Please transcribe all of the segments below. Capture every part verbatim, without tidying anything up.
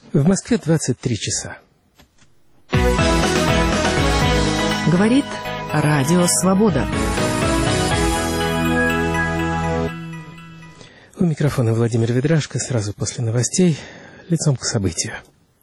В Москве двадцать три часа. Говорит Радио Свобода. У микрофона Владимир Ведрашко. Сразу после новостей лицом к событию.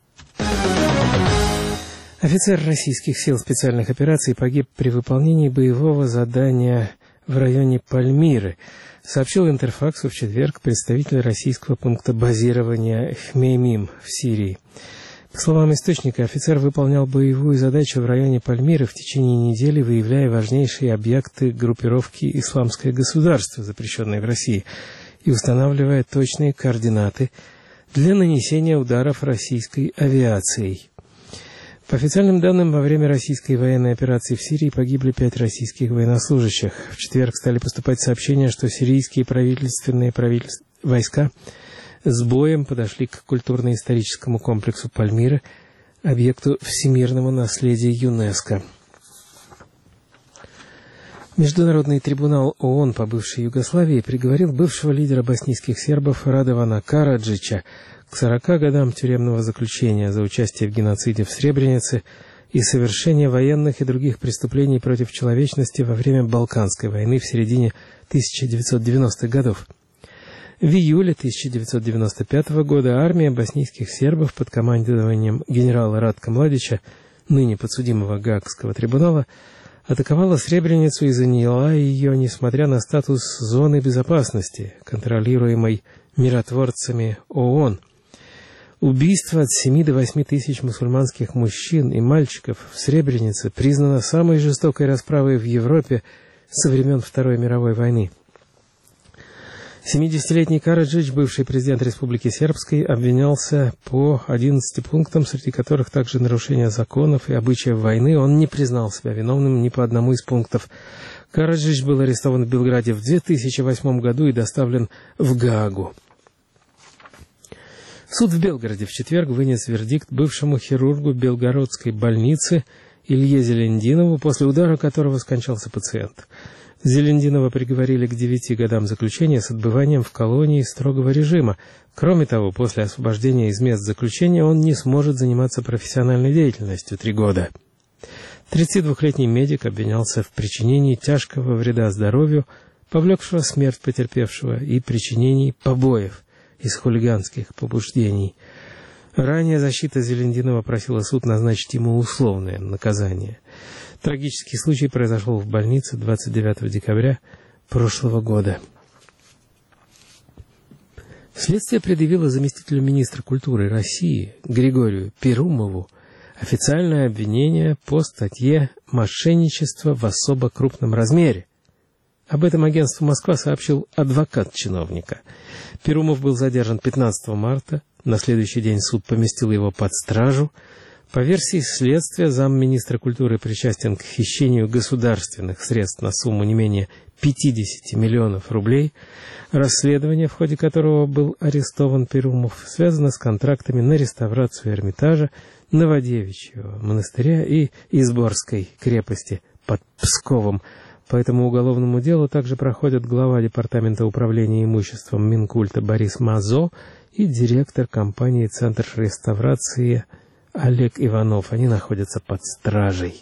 Офицер российских сил специальных операций погиб при выполнении боевого задания в районе Пальмиры, сообщил Интерфаксу в четверг представитель российского пункта базирования Хмеймим в Сирии. По словам источника, офицер выполнял боевую задачу в районе Пальмиры в течение недели, выявляя важнейшие объекты группировки «Исламское государство», запрещенной в России, и устанавливая точные координаты для нанесения ударов российской авиацией. По официальным данным, во время российской военной операции в Сирии погибли пять российских военнослужащих. В четверг стали поступать сообщения, что сирийские правительственные правительств... войска с боем подошли к культурно-историческому комплексу Пальмиры, объекту всемирного наследия ЮНЕСКО. Международный трибунал ООН по бывшей Югославии приговорил бывшего лидера боснийских сербов Радована Караджича к сорока годам тюремного заключения за участие в геноциде в Сребренице и совершение военных и других преступлений против человечности во время Балканской войны в середине тысяча девятьсот девяностых годов. В июле тысяча девятьсот девяносто пятого года армия боснийских сербов под командованием генерала Радка Младича, ныне подсудимого Гаагского трибунала, атаковала Сребреницу и заняла ее, несмотря на статус зоны безопасности, контролируемой миротворцами ООН. Убийство от семи до восьми тысяч мусульманских мужчин и мальчиков в Сребренице признано самой жестокой расправой в Европе со времен Второй мировой войны. семидесятилетний Караджич, бывший президент Республики Сербской, обвинялся по одиннадцати пунктам, среди которых также нарушение законов и обычаев войны. Он не признал себя виновным ни по одному из пунктов. Караджич был арестован в Белграде в две тысячи восьмом году и доставлен в Гаагу. Суд в Белгороде в четверг вынес вердикт бывшему хирургу Белгородской больницы Илье Зелендинову, после удара которого скончался пациент. Зелендинова приговорили к девяти годам заключения с отбыванием в колонии строгого режима. Кроме того, после освобождения из мест заключения он не сможет заниматься профессиональной деятельностью три года. тридцатидвухлетний медик обвинялся в причинении тяжкого вреда здоровью, повлекшего смерть потерпевшего, и причинении побоев из хулиганских побуждений. Ранее защита Зелендинова просила суд назначить ему условное наказание. Трагический случай произошел в больнице двадцать девятого декабря прошлого года. Следствие предъявило заместителю министра культуры России Григорию Перумову официальное обвинение по статье «Мошенничество в особо крупном размере». Об этом агентству «Москва» сообщил адвокат чиновника. Перумов был задержан пятнадцатого марта. На следующий день суд поместил его под стражу. По версии следствия, замминистра культуры причастен к хищению государственных средств на сумму не менее пятидесяти миллионов рублей. Расследование, в ходе которого был арестован Перумов, связано с контрактами на реставрацию Эрмитажа, Новодевичьего монастыря и Изборской крепости под Псковом. По этому уголовному делу также проходят глава Департамента управления имуществом Минкульта Борис Мазо и директор компании «Центр реставрации» Олег Иванов. Они находятся под стражей.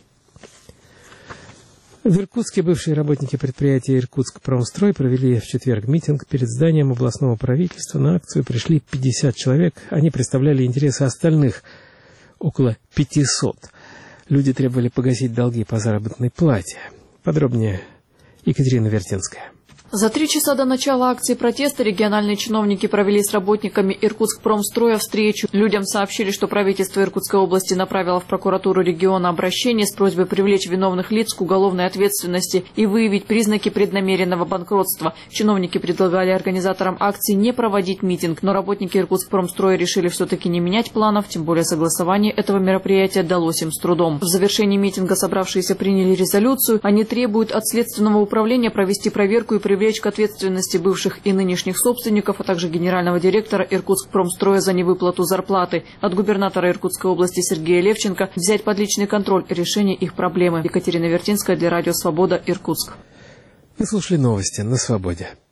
В Иркутске бывшие работники предприятия «Иркутскпромстрой» провели в четверг митинг перед зданием областного правительства. На акцию пришли пятьдесят человек. Они представляли интересы остальных, около пятисот. Люди требовали погасить долги по заработной плате. Подробнее Екатерина Вертинская. За три часа до начала акции протеста региональные чиновники провели с работниками Иркутскпромстроя встречу. Людям сообщили, что правительство Иркутской области направило в прокуратуру региона обращение с просьбой привлечь виновных лиц к уголовной ответственности и выявить признаки преднамеренного банкротства. Чиновники предлагали организаторам акции не проводить митинг, но работники Иркутскпромстроя решили все-таки не менять планов, тем более согласование этого мероприятия далось им с трудом. В завершении митинга собравшиеся приняли резолюцию. Они требуют от Следственного управления провести проверку и привлечь к ответственности бывших и нынешних собственников, а также генерального директора Иркутскпромстроя за невыплату зарплаты. От губернатора Иркутской области Сергея Левченко взять под личный контроль решение их проблемы. Екатерина Вертинская для Радио Свобода, Иркутск. Вы слушали новости на Свободе.